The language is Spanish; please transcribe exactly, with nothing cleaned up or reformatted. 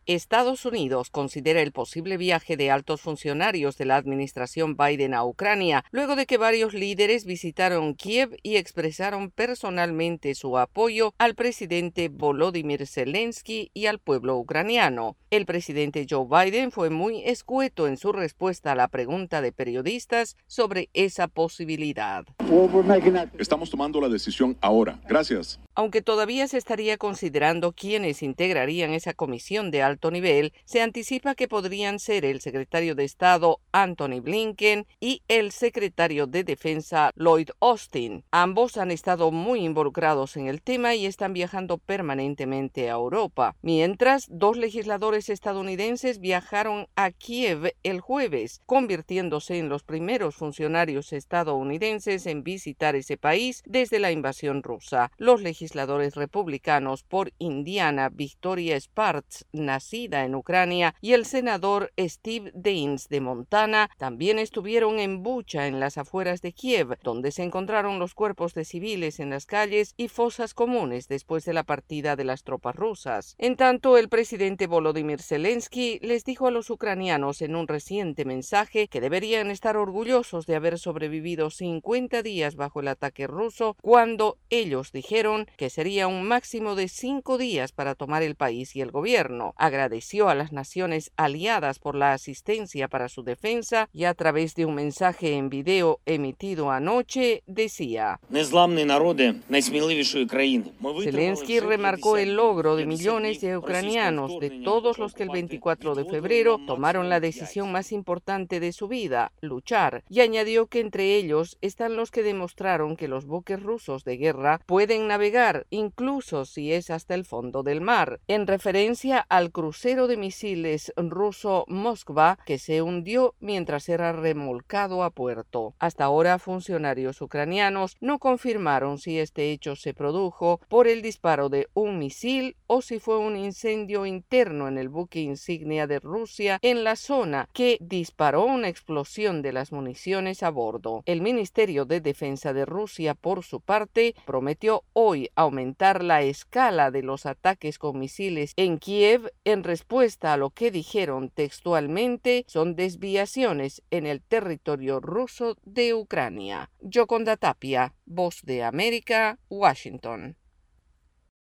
Estados Unidos considera el posible viaje de altos funcionarios de la administración Biden a Ucrania, luego de que varios líderes visitaron Kiev y expresaron personalmente su apoyo al presidente Volodymyr Zelensky y al pueblo ucraniano. El presidente Joe Biden fue muy escueto en su respuesta a la pregunta de periodistas sobre esa posibilidad. Estamos tomando la decisión ahora. Gracias. Aunque todavía se estaría considerando quiénes integrarían esa comisión de alto nivel, se anticipa que podrían ser el secretario de Estado Antony Blinken y el secretario de Defensa Lloyd Austin. Ambos han estado muy involucrados en el tema y están viajando permanentemente a Europa. Mientras, dos legisladores estadounidenses viajaron a Kiev el jueves, convirtiéndose en los primeros funcionarios estadounidenses en visitar ese país desde la invasión rusa. Los legisladores republicanos por Indiana, Victoria Spartz, nacida en Ucrania, y el senador Steve Daines de Montana también estuvieron en Bucha, en las afueras de Kiev, donde se encontraron los cuerpos de civiles en las calles y fosas comunes después de la partida de las tropas rusas. En tanto, el presidente Volodymyr Zelensky les dijo a los ucranianos en un reciente mensaje que deberían estar orgullosos de haber sobrevivido cincuenta días bajo el ataque ruso, cuando ellos dijeron que sería un máximo de cinco días para tomar el país y el gobierno. Agradeció a las naciones aliadas por la asistencia para su defensa y a través de un mensaje en video emitido anoche decía: Zelensky remarcó el logro de millones de ucranianos, de todos los que el veinticuatro de febrero tomaron la decisión más importante de su vida, luchar, y añadió que entre ellos están los que demostraron que los buques rusos de guerra pueden navegar, incluso si es hasta el fondo del mar, en referencia al crucero de misiles ruso Moskva que se hundió mientras era remolcado a puerto. Hasta ahora, funcionarios ucranianos no confirmaron si este hecho se produjo por el disparo de un misil o si fue un incendio interno en el buque insignia de Rusia en la zona que disparó una explosión de las municiones a bordo. El Ministerio de Defensa de Rusia, por su parte, prometió hoy aumentar la escala de los ataques con misiles en Kiev en respuesta a lo que dijeron textualmente son desviaciones en el territorio ruso de Ucrania. Yoconda Tapia, Voz de América, Washington.